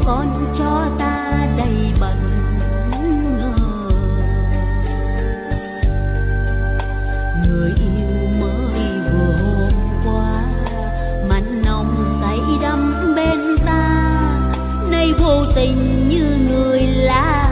còn cho ta đầy bất ngờ. Người yêu mới vừa hôm qua, mặn nồng say đắm bên ta, nay vô tình như người lạ